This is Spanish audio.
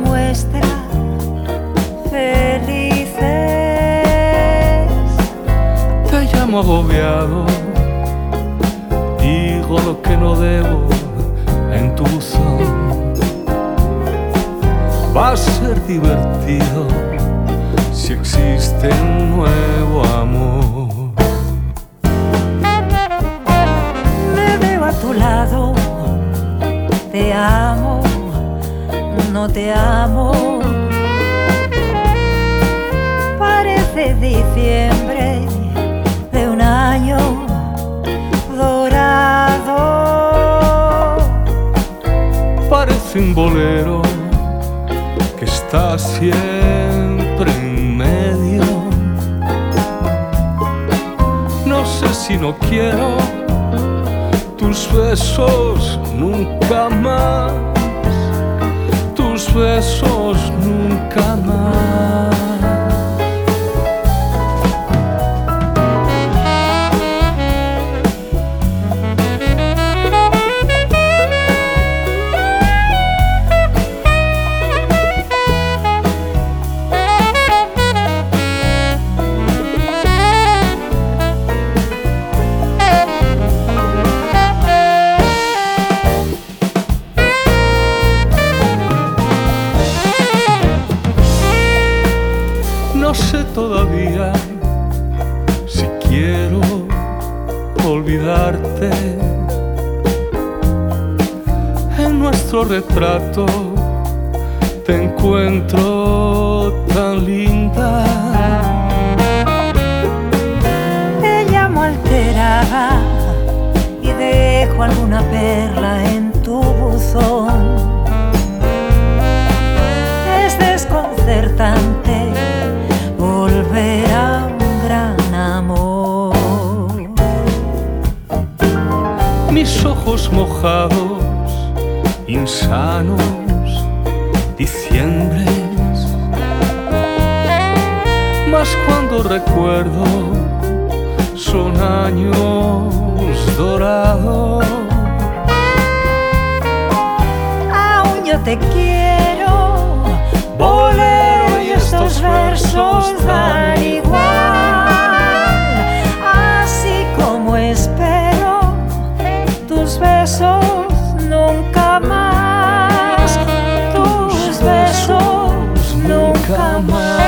muestra felices. Te llamo agobiado, digo lo que no debo en tu buzón. Va a ser divertido si existe un nuevo amor. Me veo a tu lado, te amo, no te amo. Parece diciembre de un año dorado. Parece un bolero que está siempre en medio. No sé si no quiero tus besos nunca más, tus besos nunca más. No sé todavía si quiero olvidarte. En nuestro retrato te encuentro tan linda. Te llamo alterada y dejo alguna perla en tu buzón. Es desconcertante volver a un gran amor. Mis ojos mojados, insanos, diciembres. Mas cuando recuerdo son años dorados. Aún yo te quiero, bolero, y estos versos dan igual. Así como espero tus besos nunca más, tus besos nunca más.